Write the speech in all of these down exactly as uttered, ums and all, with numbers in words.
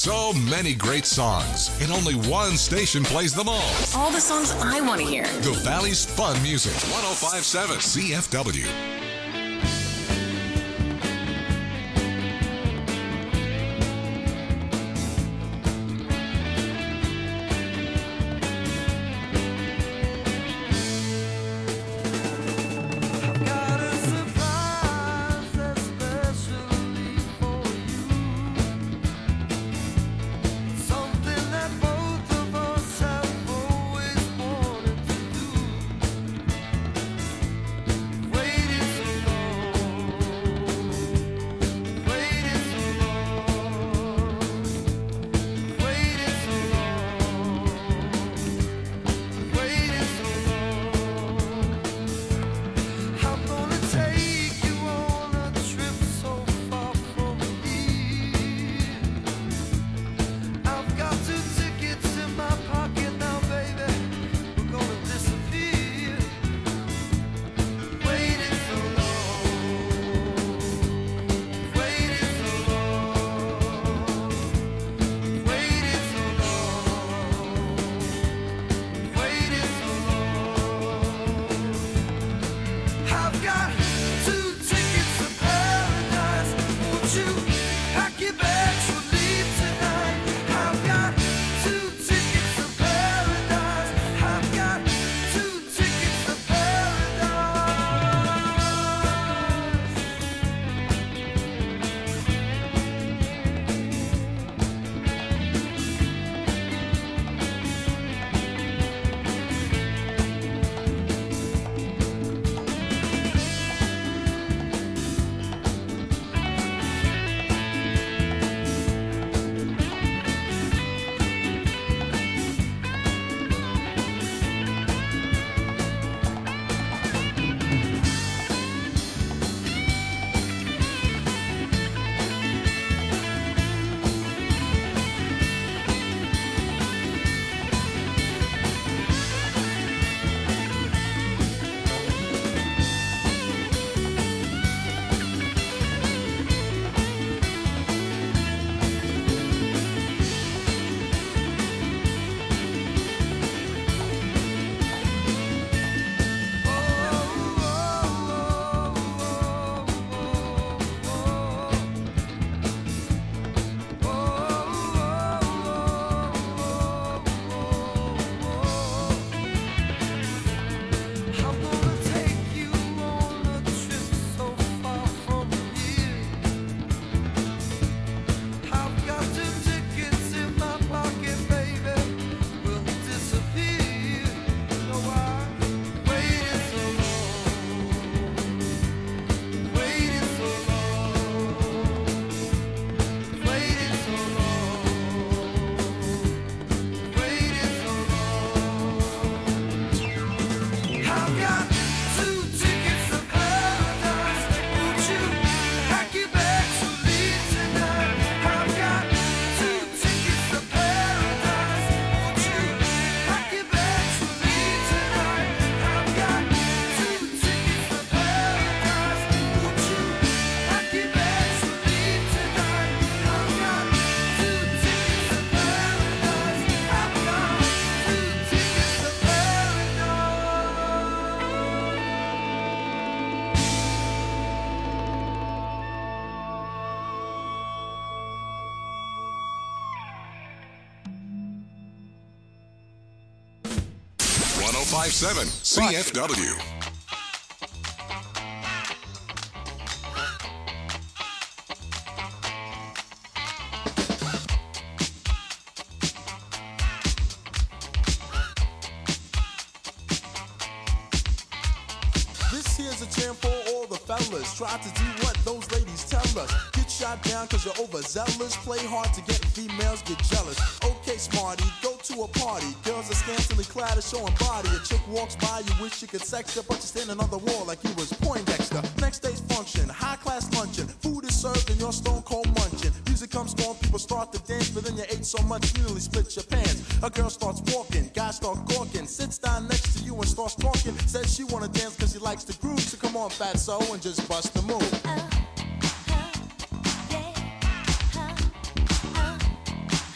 So many great songs, and only one station plays them all. All the songs I want to hear. The Valley's Fun Music, one oh five point seven C F W. one oh five point seven C F W. This here's a jam for all the fellas. Try to do what those ladies tell us. Get shot down cause you're overzealous. Play hard to get females, get jealous. Okay, smarty, go to a party. Girls are scantily clad and showing body. A chick walks by, you wish you could sex her, but you're standing on the wall like you was Poindexter. Next day's function, high class luncheon. Food is served and you're stone cold munching. Music comes on, people start to dance, but then you ate so much you nearly split your pants. A girl starts walking, guys start gawking, sits down next to you and starts talking. Says she wanna dance cause she likes the groove, so come on fatso and just bust the move. Uh.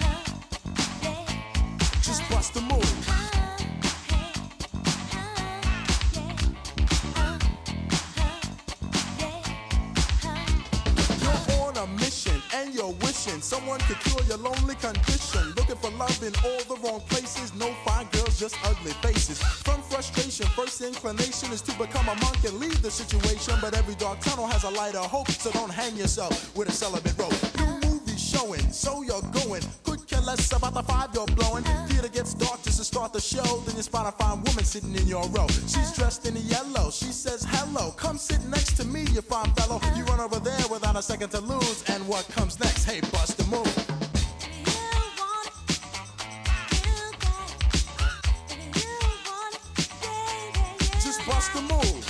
Someone could cure your lonely condition. Looking for love in all the wrong places. No fine girls, just ugly faces. From frustration, first inclination is to become a monk and leave the situation. But every dark tunnel has a light of hope, so don't hang yourself with a celibate rope. New movie showing, so you're going. Could care less about the five you're blowing. Theater gets dark just to start the show. Then you spot a fine woman sitting in your row. She's dressed in yellow. She says hello. Come sit next to me, you fine fellow. You run over there without a second to lose. And what comes next? Hey, bust the move. Just bust the move.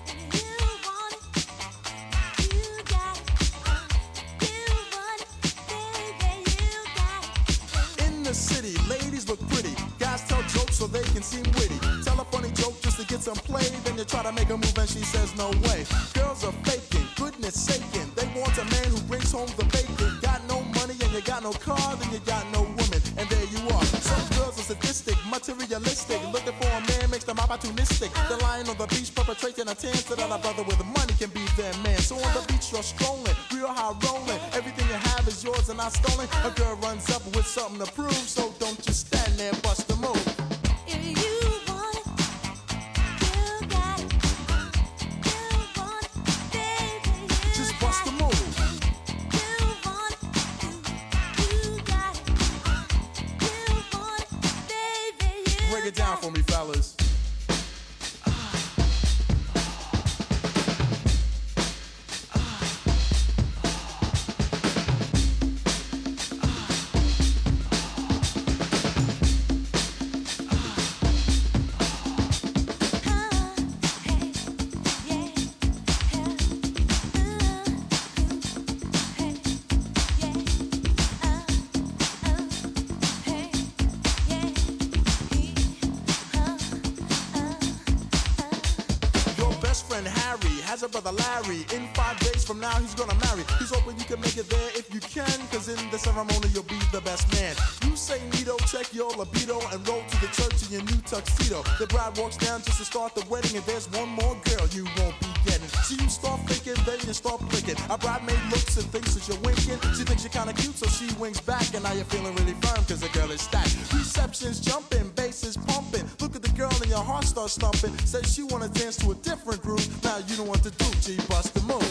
In the city, ladies look pretty. Guys tell jokes so they can seem witty. Tell a funny joke just to get some play. Then you try to make a move and she says no way. Girls are faking, goodness saking. They want a man who brings home the bacon. Got no money and you got no car, then you got no woman. And there you are. Some girls are sadistic, materialistic. Looking for a man makes them opportunistic. They're lying on the beach perpetrating a tan so that a brother with money can be their man. So on the beach you're strolling, real high rolling. Everything you have is yours and not stolen. A girl runs up with something to prove. So don't just stand there, bust the move. Break it down for me, fellas. Has a brother Larry. In five days from now he's gonna marry. He's hoping you can make it there if you can, cause in the ceremony you'll be the best man. You say neato, check your libido, and roll to the church in your new tuxedo. The bride walks down just to start the wedding, and there's one more girl you won't be getting. So you start thinking, then you start flicking. A bridesmaid looks and thinks that you're winking. She thinks you're kinda cute, so she winks back, and now you're feeling really firm cause the girl is stacked. Reception's jumping, bass is pumping. Look at the girl and your heart starts thumping. Says she wanna dance to a different groove. Now you know what to do, G, bust the move.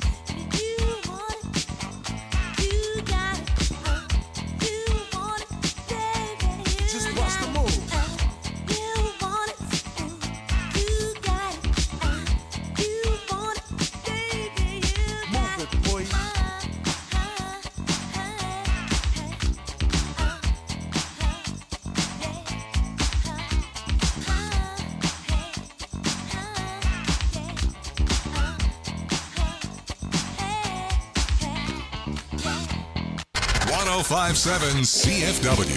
one oh five point seven C F W.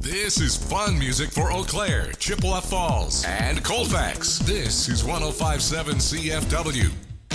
This is fun music for Eau Claire, Chippewa Falls, and Colfax. This is one oh five point seven C F W.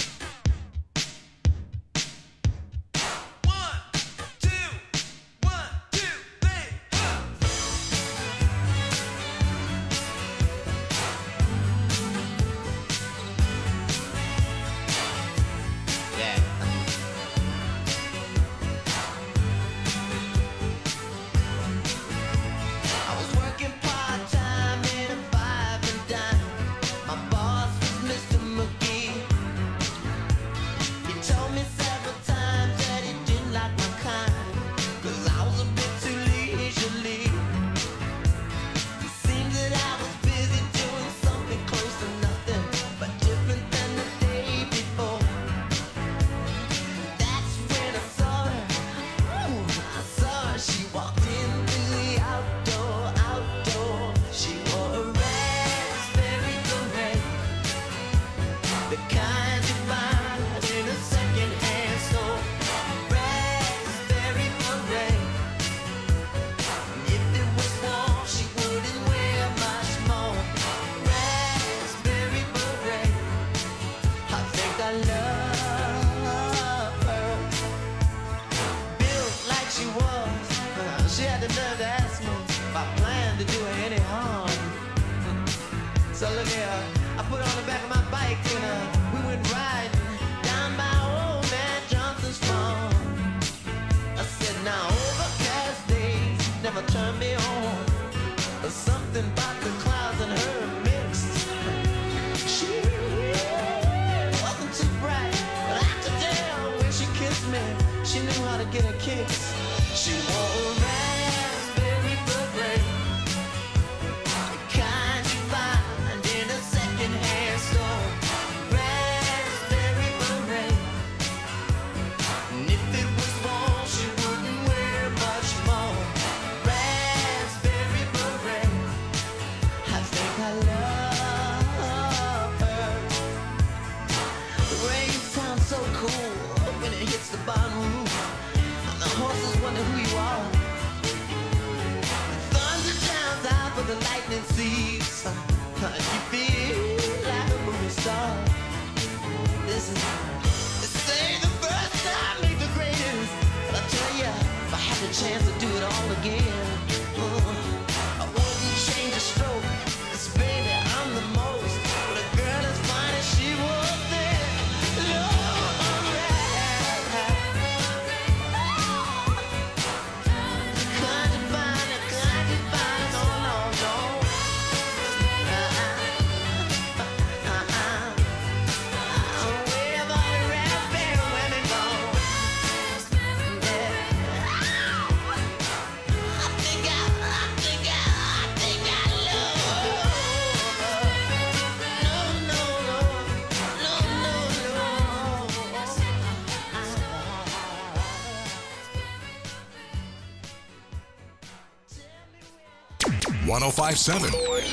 one oh five point seven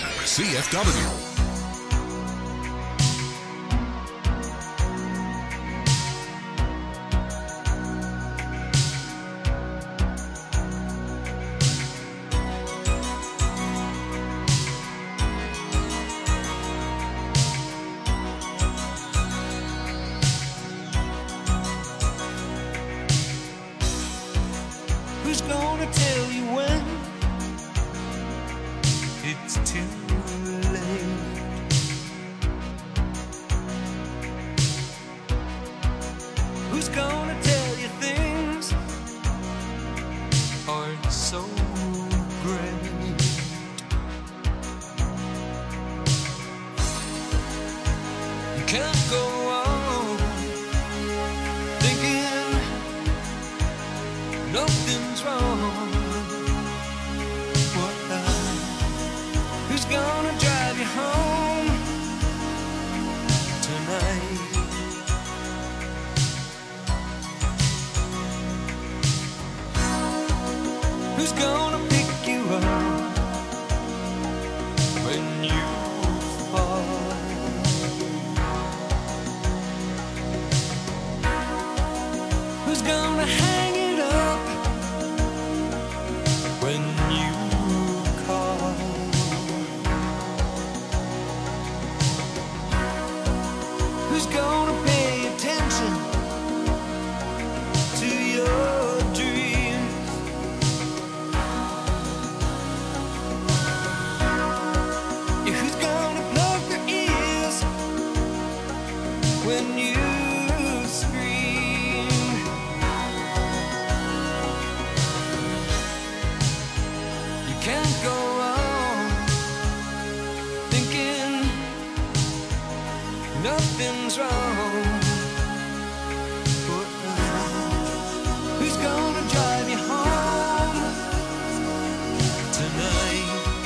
C F W. Who's gonna tell you when it's too late? Who's gonna tell you things aren't so great? You can't go on thinking nothing's wrong. Who's gonna drive you home tonight? Who's gonna pick you up when you fall? Who's gonna hang it up when you can't go on thinking nothing's wrong. But who's gonna drive you home tonight?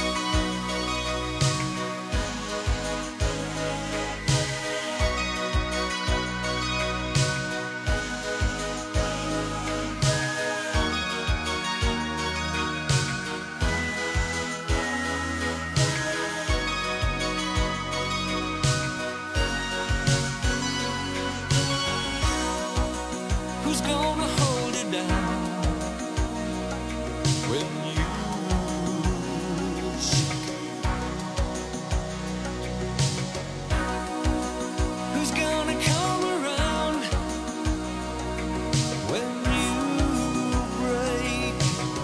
Who's gonna hold it down when you shake? Who's gonna come around when you break?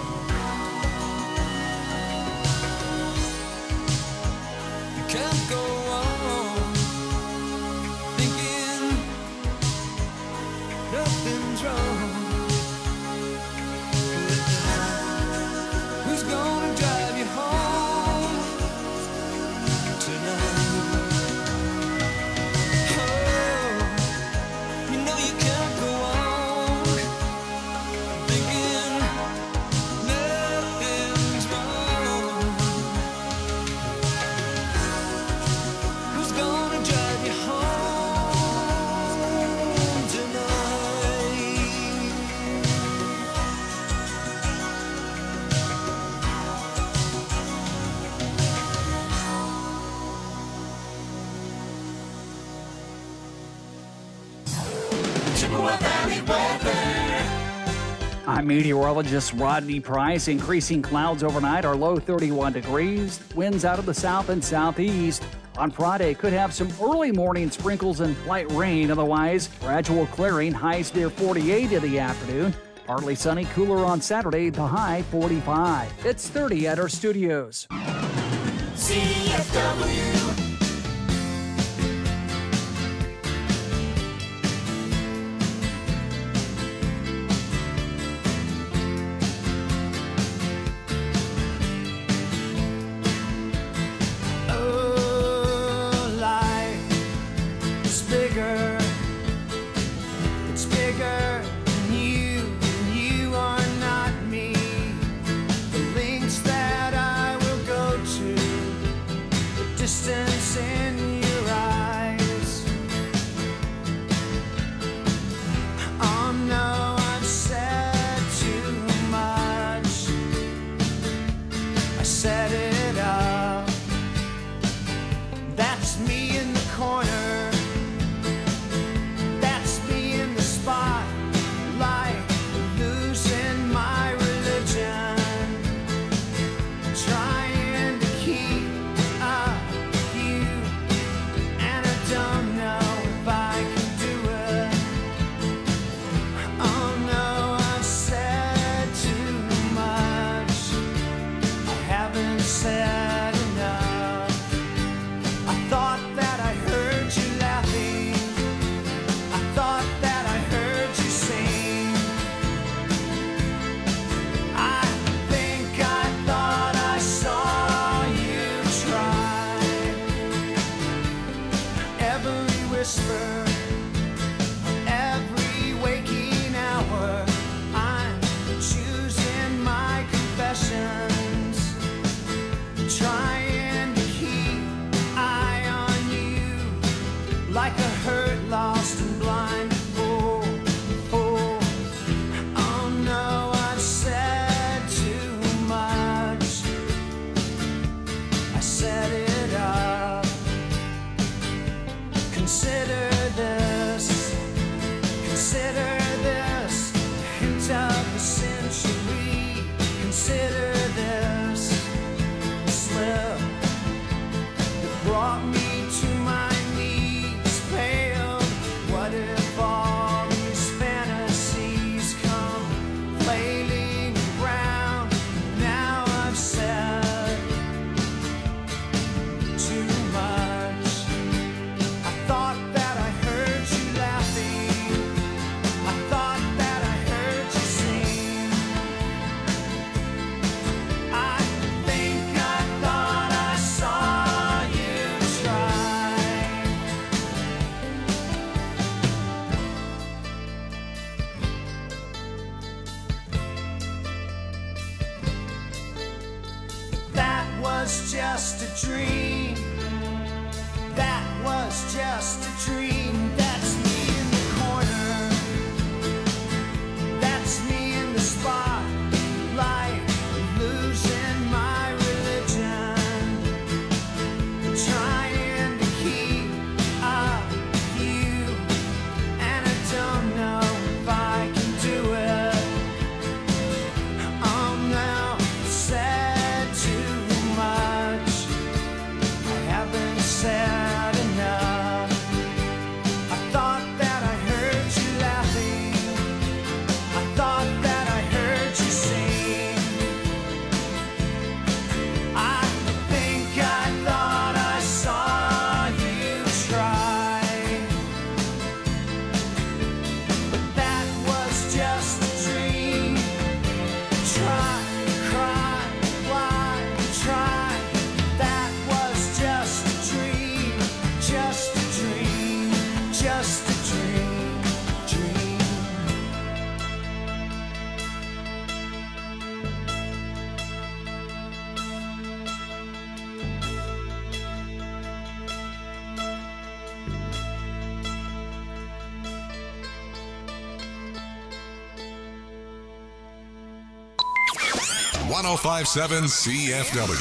You can't go on thinking nothing's wrong. Who's gonna drive you home tonight? Oh, you know you can't go on thinking nothing's wrong. Who's gonna drive you home tonight? Chippewa Valley weather. I'm meteorologist Rodney Price. Increasing clouds overnight, our low thirty-one degrees. Winds out of the south and southeast. On Friday, could have some early morning sprinkles and light rain. Otherwise, gradual clearing, highs near forty-eight in the afternoon. Partly sunny, cooler on Saturday, the high forty-five. It's thirty at our studios. C F W. Oh, life is bigger. It's bigger than you, and you are not me. The links that I will go to, the distance in your eyes. Oh no, I've said too much. I set it up. That's me in the corner. That's me in the spotlight, losing my religion, trying to keep up with you, and I don't know if I can do it. Oh no, I've said too much. I haven't was just a dream. That was just a dream. That's me in the corner. That's me in the spotlight, losing my religion, trying to keep up with you, and I don't know if I can do it. I'm now said too much. I haven't said enough. I thought that I heard you laughing. I thought that I heard you sing. I think I thought I saw you try. But that was just a dream. Try, cry, why, try. That was just a dream. Just a dream. Just a dream. Dream. one oh five point seven C F W.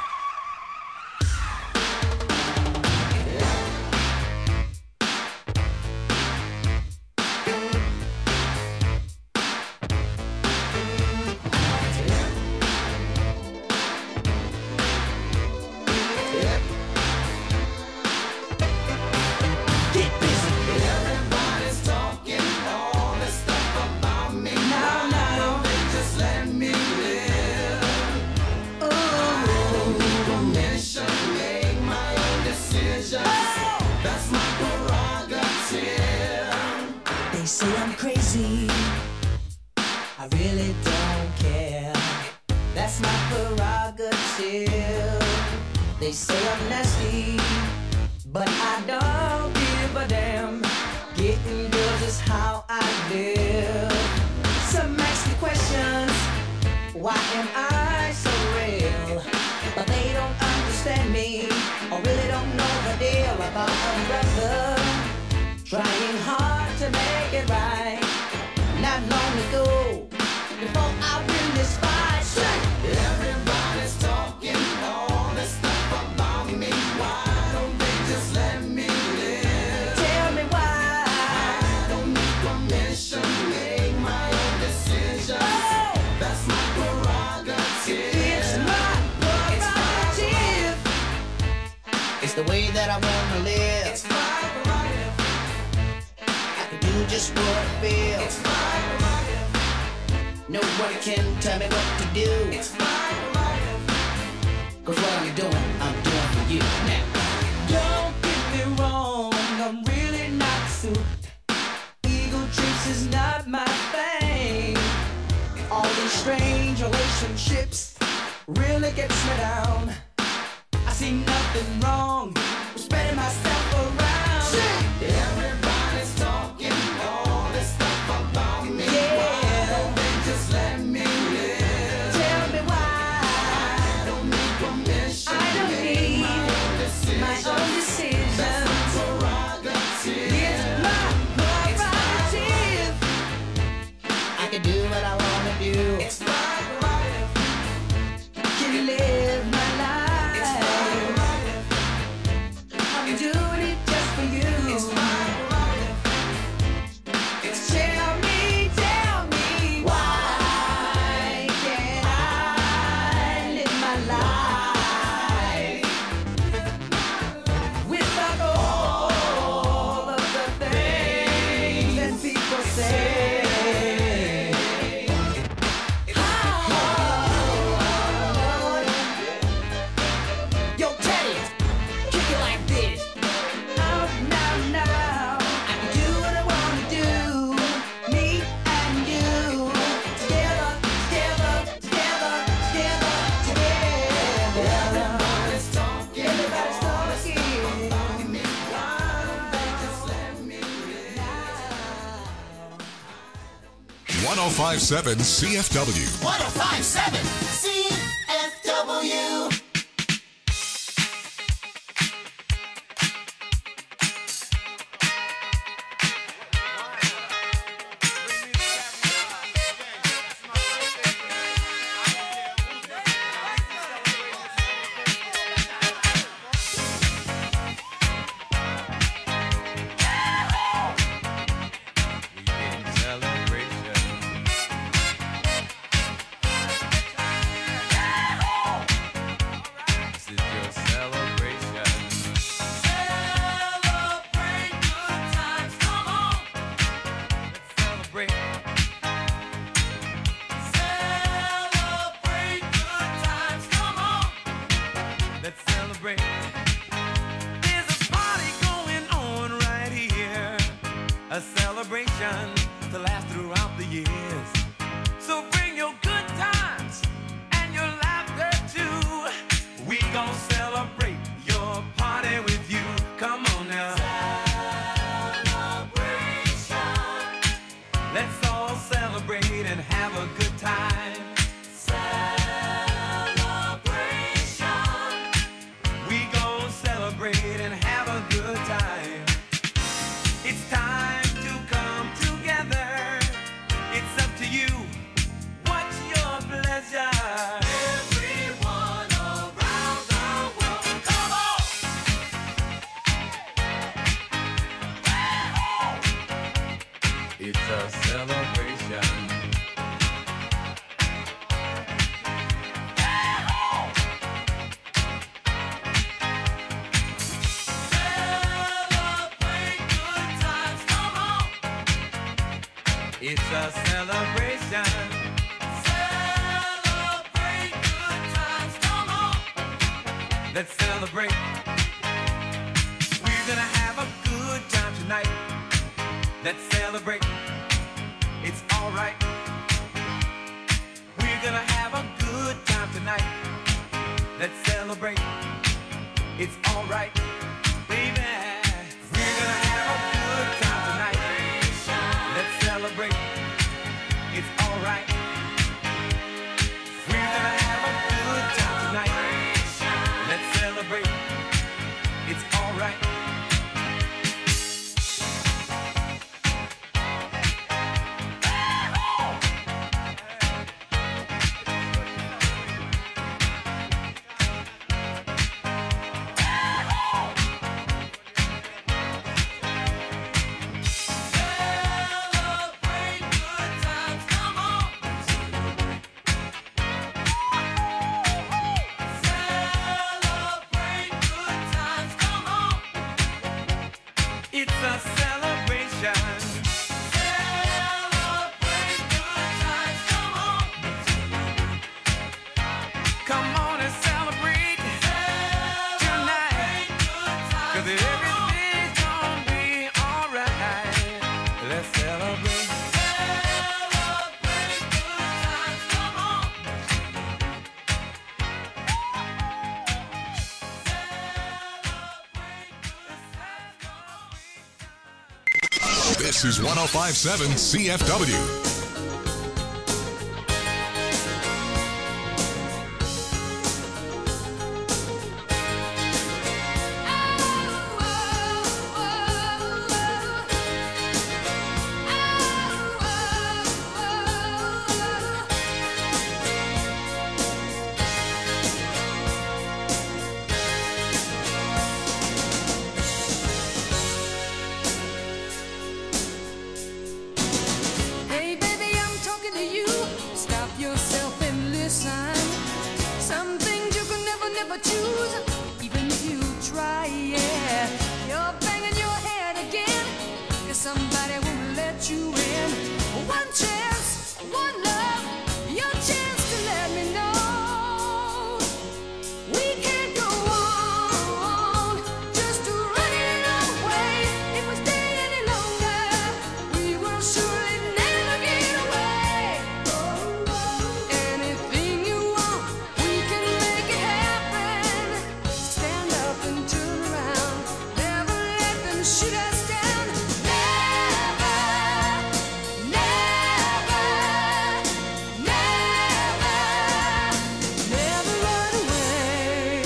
Everybody's talking all this stuff about me. Now, now, they just let me live. Oh, permission, make my own decisions. That's my prerogative. They say I'm crazy. I really don't care. That's my prerogative. They say I'm nasty, but I don't give a damn. Getting girls is how I live. Some ask me questions. Why am I so real? But they don't understand me, or really don't know the deal about a brother trying hard to make it right. Not long ago, before I win this fight. Everybody's talking all this stuff about me. Why don't they just let me live? Tell me why. I don't need permission, make my own decisions. Oh! That's my prerogative. It's my prerogative. It's the way that I wanna live. It's my prerogative. I can do just what I feel. It's my prerogative. Nobody can tell me what to do. It's my prerogative. Cause what I'm doing, I'm doing for you now. Don't get me wrong, I'm really not suited. Ego trips is not my thing. All these strange relationships really gets me down. I see nothing wrong with spreading myself around. Everybody's talking all this stuff about me. Yeah. Why don't they just let me live? Tell me why. I don't need permission. I don't make need my own decisions. my own decisions. That's my prerogative. It's my prerogative. I can do what I wanna do. It's my prerogative. Can live my life. It's my prerogative. I'm doing it just for you. It's my prerogative. It's Tell me, tell me why can't I live my life without all of the things that people say? Yo, Teddy, kick it like this. Now, now, now, I can do what I wanna do. Me and you, together, together, together, together, together. Everybody's talking Everybody's all this talking. stuff about me. Why don't they just let me live? one oh five point seven C F W. one oh five point seven C F W. a celebration to last throughout the years. So bring your good times and your laughter too. We gon' celebrate your party with you. Come on now. Celebration. Let's all celebrate and have a good time. Celebration. We gon' celebrate and have a good time. It's time to come together. It's up to you. What's your pleasure? Everyone around the world, come on! It's a celebration. Celebrate good times, come on! It's a celebration. Celebrate good times, come on! Let's celebrate. We're gonna have a good time tonight. Let's celebrate. It's alright. We're gonna have a good time tonight. Let's celebrate. It's alright, baby. We're gonna have a good time tonight. Let's celebrate. It's alright. We're gonna have a good time tonight. Let's celebrate. It's alright. Celebrate good times, come on. Celebrate good times, come on. It's a celebration. Celebrate good times, come on. Come on and celebrate tonight. 'Cause everything's gonna be alright. Let's celebrate. Celebrate good times, come on. This is one oh five point seven C F W. Hey baby, I'm talking to you. Stop yourself and listen. Some things you can never, never choose, even if you try, yeah. You're banging your head again, 'cause somebody won't let you in. One chance, one love, your chance to let me know. We can't go on just to running away. If we stay any longer, we will surely never get away. Anything you want, we can make it happen. Stand up and turn around. Never let them shoot us down. Never, never, never, never run away.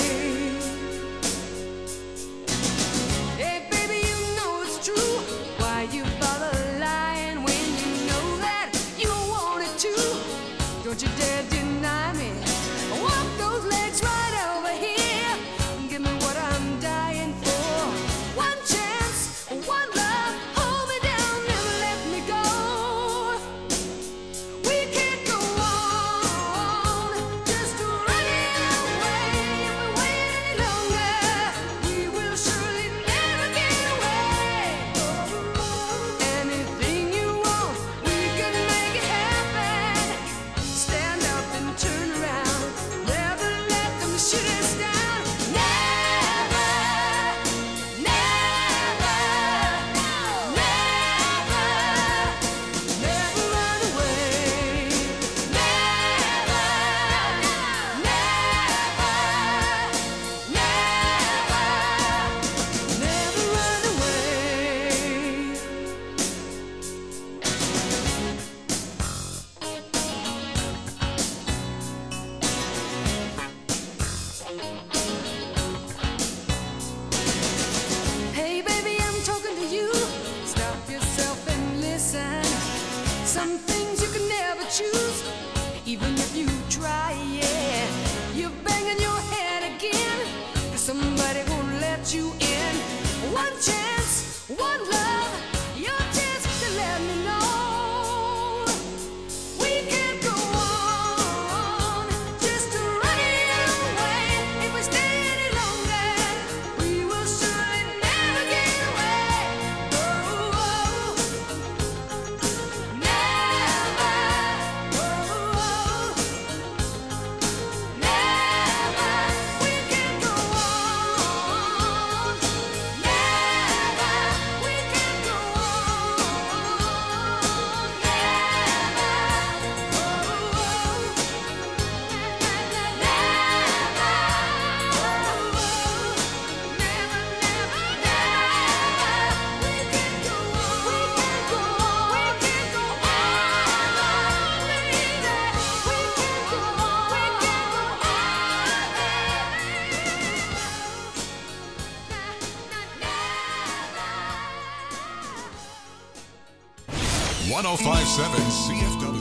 Hey baby, you know it's true. Why you bother lying when you know that you want it too? Don't you dare deny me. Walk those legs right over here. Give me what I'm dying for. One chance, let you in. One chance, one love, your chance to let me know. We can't go on just running away. If we stay any longer, we will surely never get away. Oh, oh, never. Oh, oh, never. We can't go on. Never. We can't go on. one oh five point seven C F W.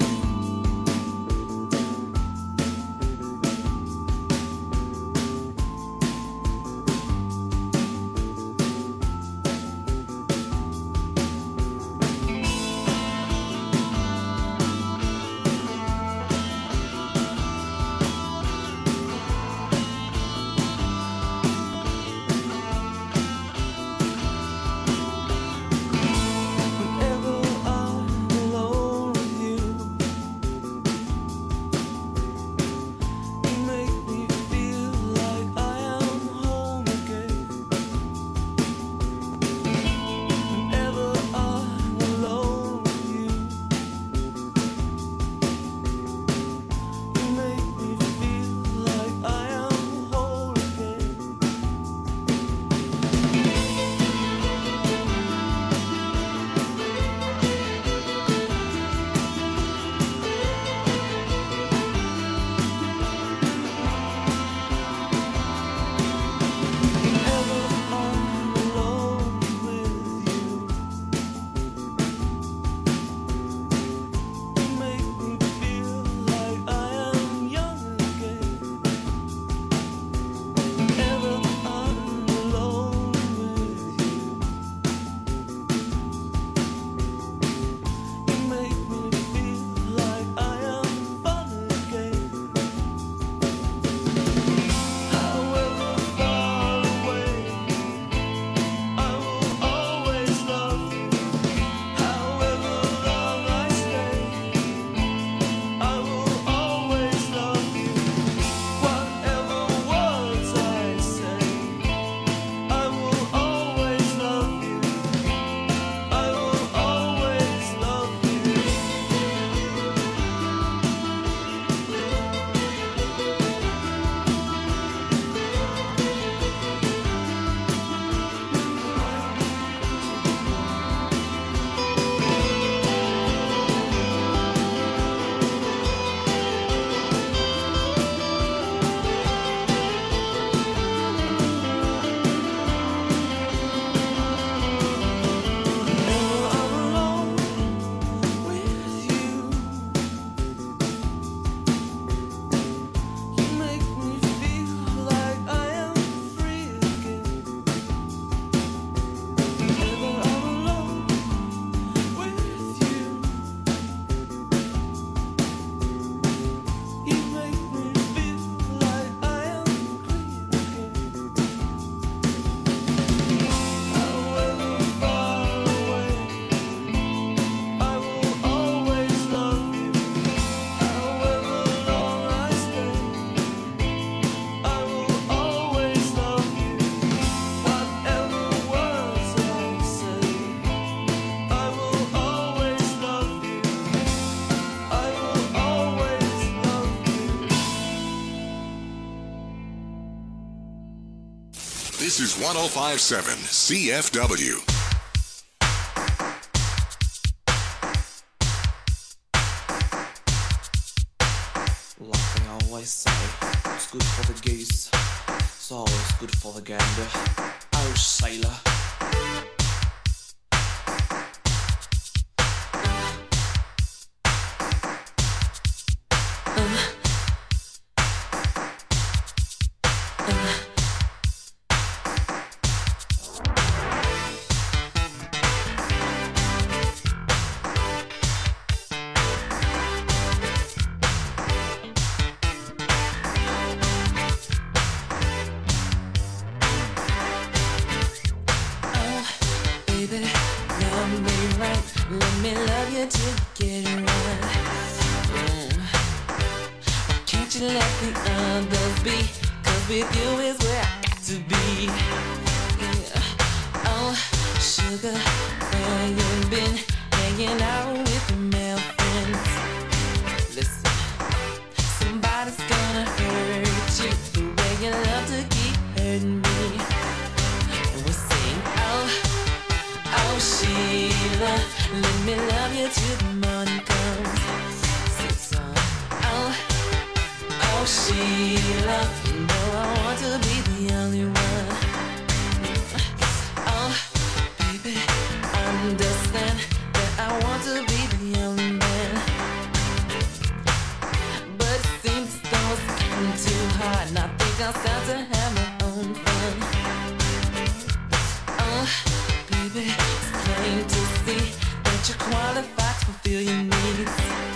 Whenever I'm alone with you, you make me feel like I am home again. Whenever I'm alone with you, you make me feel like I am whole again. Whenever I'm alone with you, you make me feel like I am young again. Whenever I'm alone with you, you make me feel like I am fun again. However far away, I will always love you. However long I stay, I will always love you. Whatever words I say, I will always love you. I will always love you. Whenever I'm alone with you, you make me feel like I am free again. Whenever I'm alone with you, you make me feel like I am free again. However far away, I will always love you. However long I stay, I will always love you. Whatever words I say, I will always love you. I will always love you. This is one oh five point seven C F W. Like they always say, what's good for the geese, it's always good for the gander. Irish sailor. be, 'cause with you is where I got to be. Yeah. Oh, sugar, where you been hanging out with your male friends? Listen, somebody's gonna hurt you the way you love to keep hurting me. And we'll sing, oh, oh Sheila, let me love you till the morning comes. Sing song, oh, oh Sheila, you know I want to be the only one. Oh, baby, understand that I want to be the only man. But it seems as though it's getting too hard, and I think I'll start to have my own fun. Oh, baby, it's plain to see that you're qualified to fulfill your needs.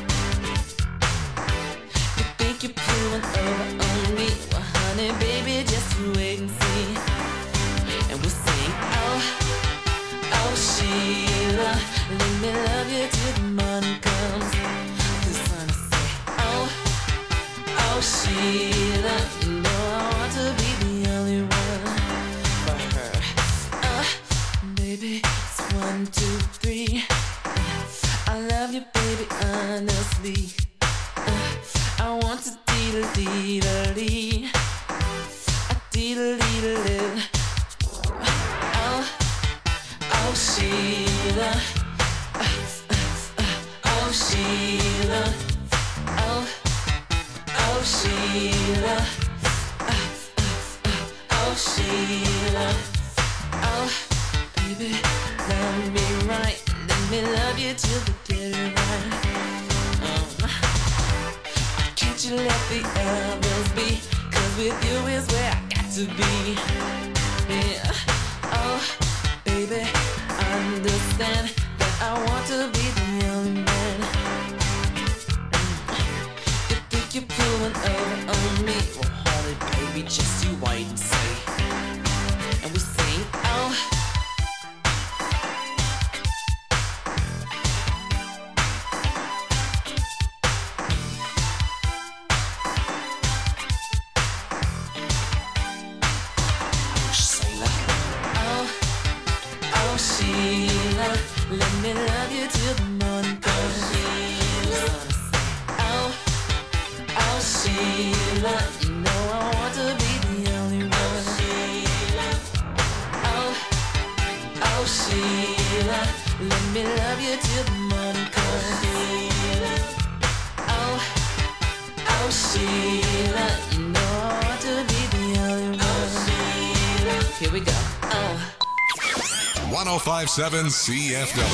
You think you're pulling over on me? Well, honey, baby, just wait and see. And we'll sing, oh, oh Sheila, let me love you till the morning comes. The sun will say, oh, oh Sheila, you know I want to be the only one for her. Uh, baby, it's one, two, three. I love you, baby, honestly. Uh, I want to dee-da-dee-da-dee. A dee-da-dee-da-dee. Oh, oh Sheila. Uh, uh, uh, oh Sheila. Oh, oh Sheila. Uh, uh, uh, oh Sheila. Oh, baby, love me right. Let me love you till the get it right. Um, can't you let the others be? 'Cause with you is where I got to be. Yeah. Oh, baby, understand that I want to be the only man. You think you're pulling over on me? Well, honey, baby, just you wait and see. And we sing, oh, oh Sheila, let me love you till the morning comes. Oh, oh Sheila, you know I want to be the only one. Oh, oh Sheila, let me love you till the morning comes. Oh, oh Sheila, you know I want to be the only one. Here we go. Oh. one oh five point seven C F W.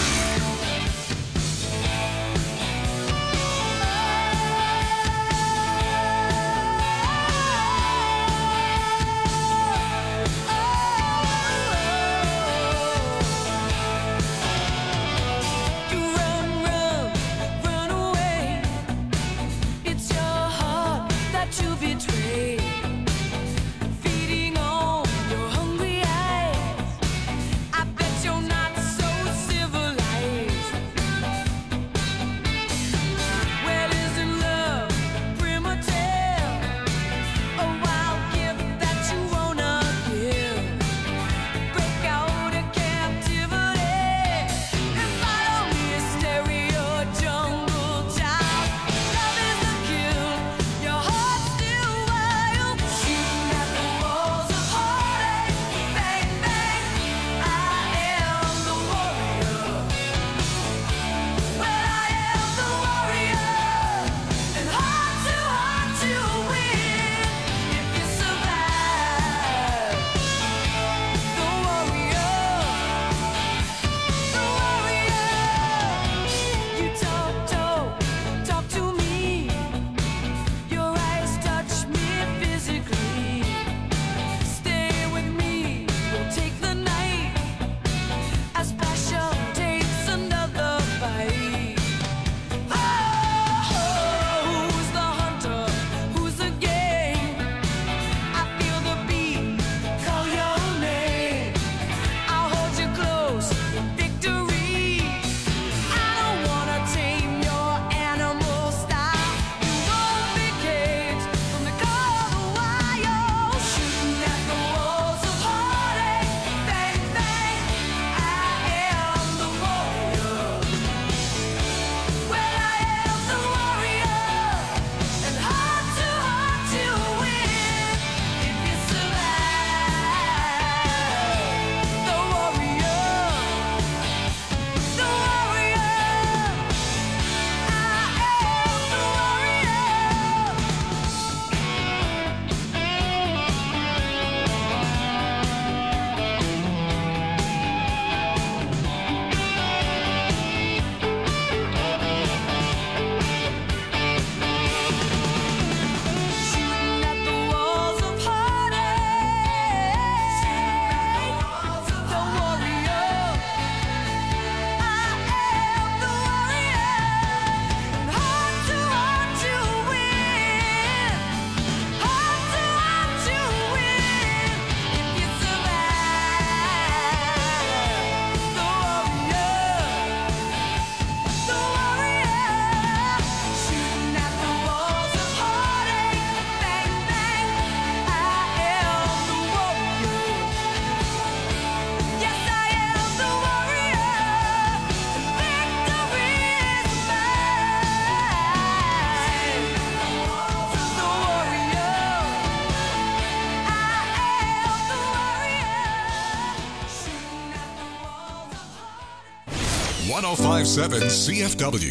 Feeding on your hungry eyes, I bet you're not so civilized. one oh five point seven C F W.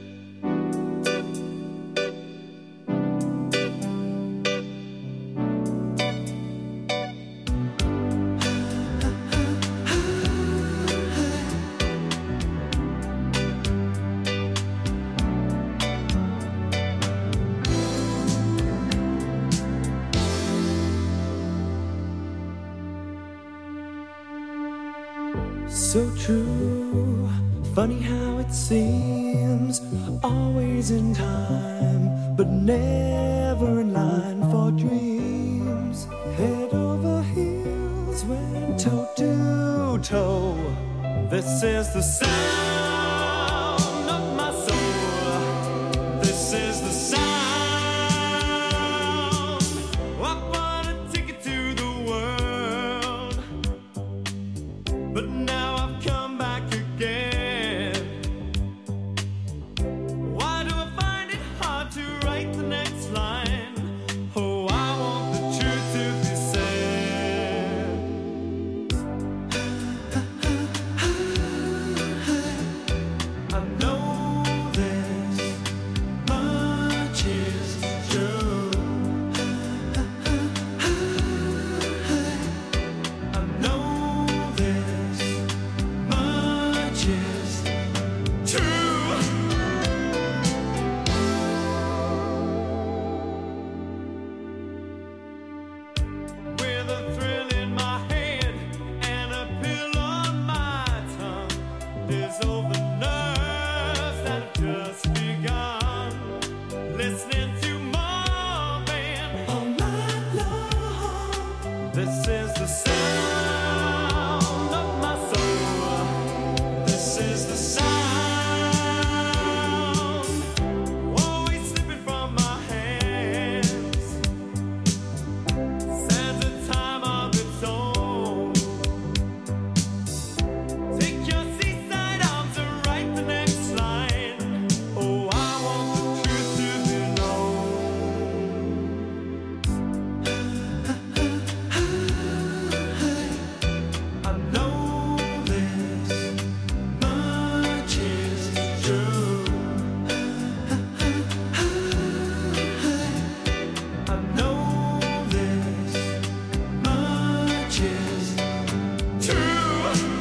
So true, funny how it seems, always in time, but never in line for dreams. Head over heels, went toe to toe. This is the sound of my soul. This is the sound. I bought a ticket to the world, but now I've come back again. Why do I find it hard to write the next line? Oh, I want the truth to be said. I know this much is true. I know this much is true. With a thrill in my head and a pill on my tongue, there's over nerves that have just begun. Listening to Marvin all night long. This is the sound of my soul. This is the sound, always slipping from my hands. Stands a time of its own. Take your seaside arms and write the next line. Oh, I want the truth to be known. I know this much is true. I know this much is true.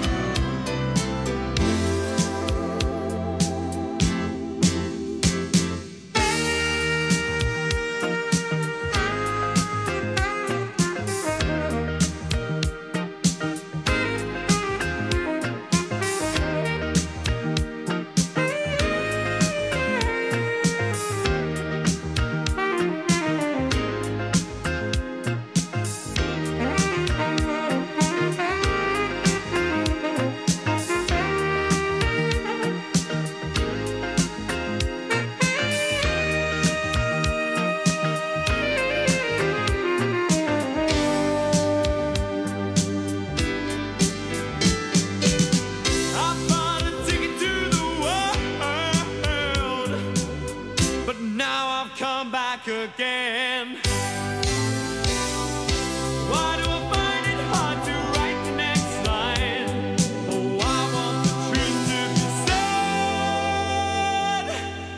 I bought a ticket to the world, but now I've come back again. Why do I find it hard to write the next line? Oh, I want the truth to be said.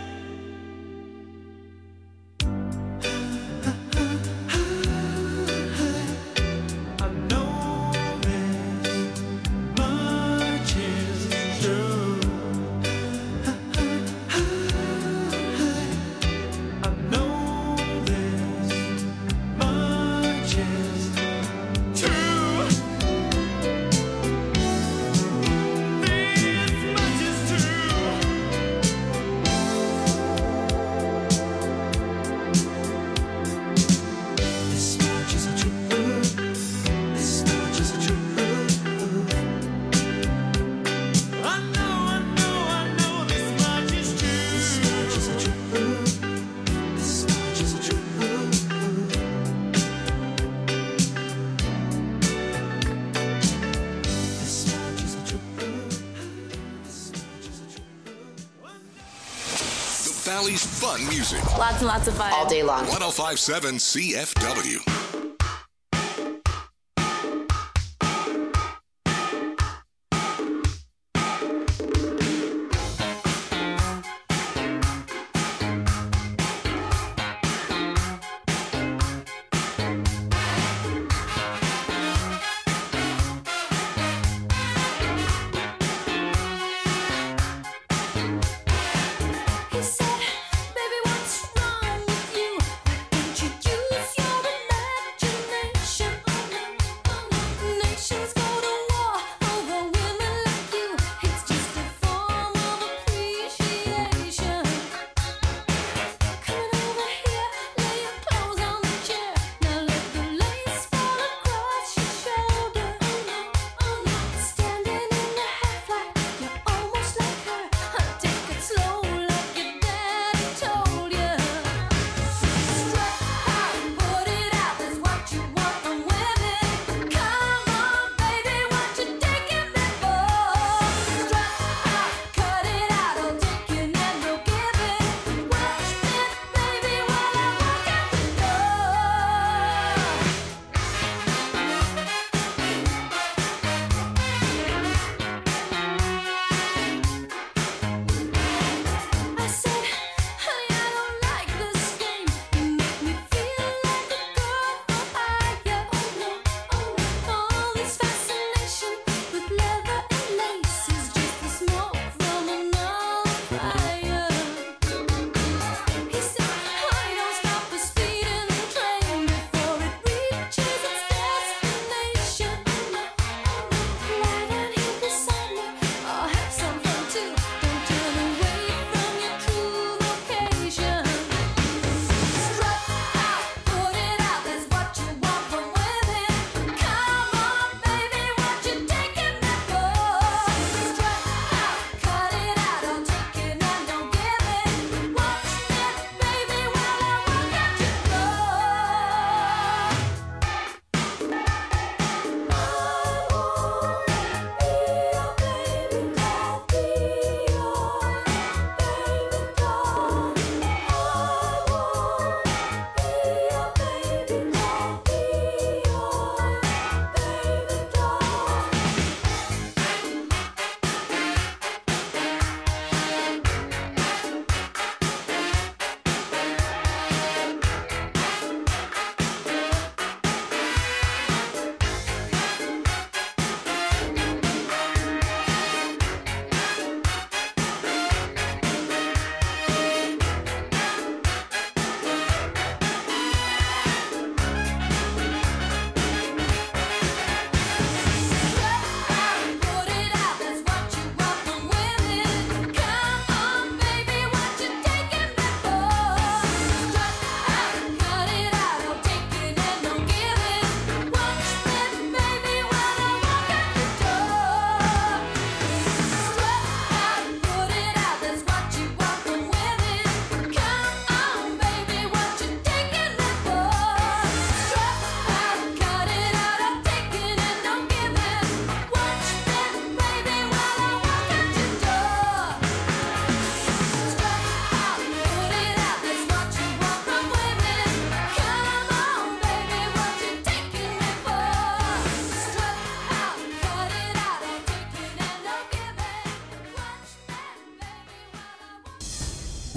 I know this much is true. I know this much is true. This much is true. This much is true. This much is true. I know, I know, I know this much is true. This much is true. This much is true. This much is true. This much is true. The Valley's fun music. Lots and lots of fun. All day long. one oh five point seven C F W.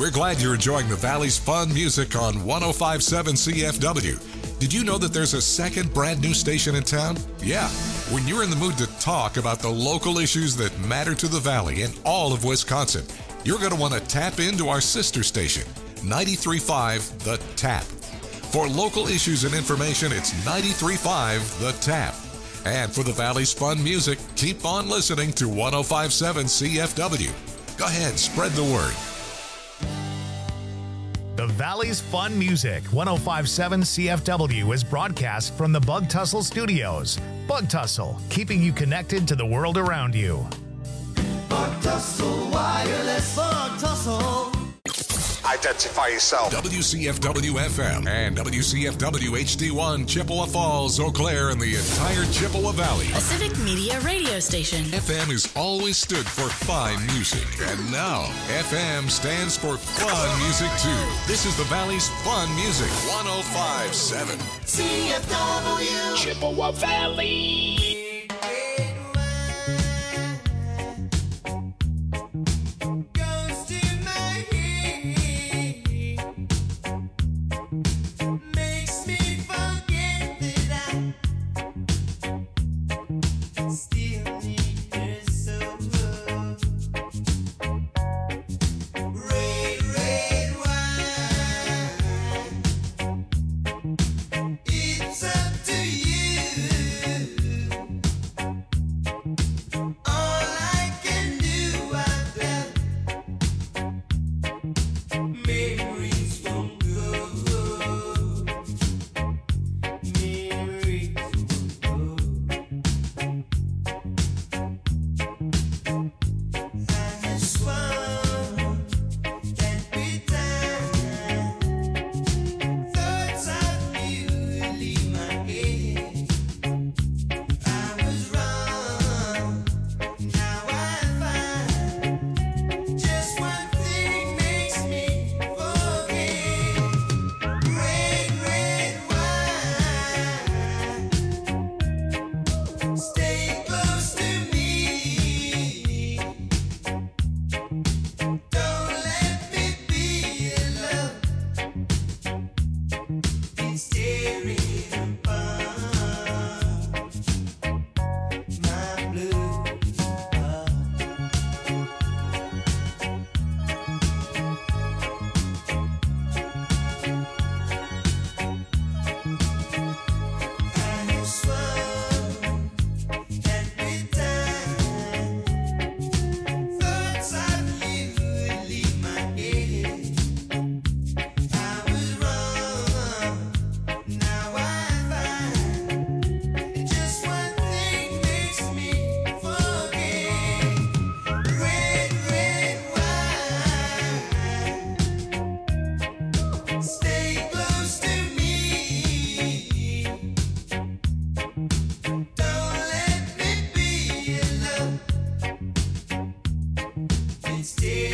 We're glad you're enjoying the Valley's fun music on one oh five point seven C F W. Did you know that there's a second brand new station in town? Yeah. When you're in the mood to talk about the local issues that matter to the Valley and all of Wisconsin, you're going to want to tap into our sister station, ninety-three point five The Tap. For local issues and information, it's ninety-three point five The Tap. And for the Valley's fun music, keep on listening to one oh five point seven C F W. Go ahead, spread the word. The Valley's fun music, one oh five point seven C F W, is broadcast from the Bug Tussle Studios. Bug Tussle, keeping you connected to the world around you. Bug Tussle Wireless. Bug Tussle. Identify yourself. W C F W F M and W C F W H D one, Chippewa Falls, Eau Claire, and the entire Chippewa Valley. A civic media radio station. F M has always stood for fine music, and now F M stands for fun music too. This is the Valley's fun music, one oh five point seven C F W Chippewa Valley.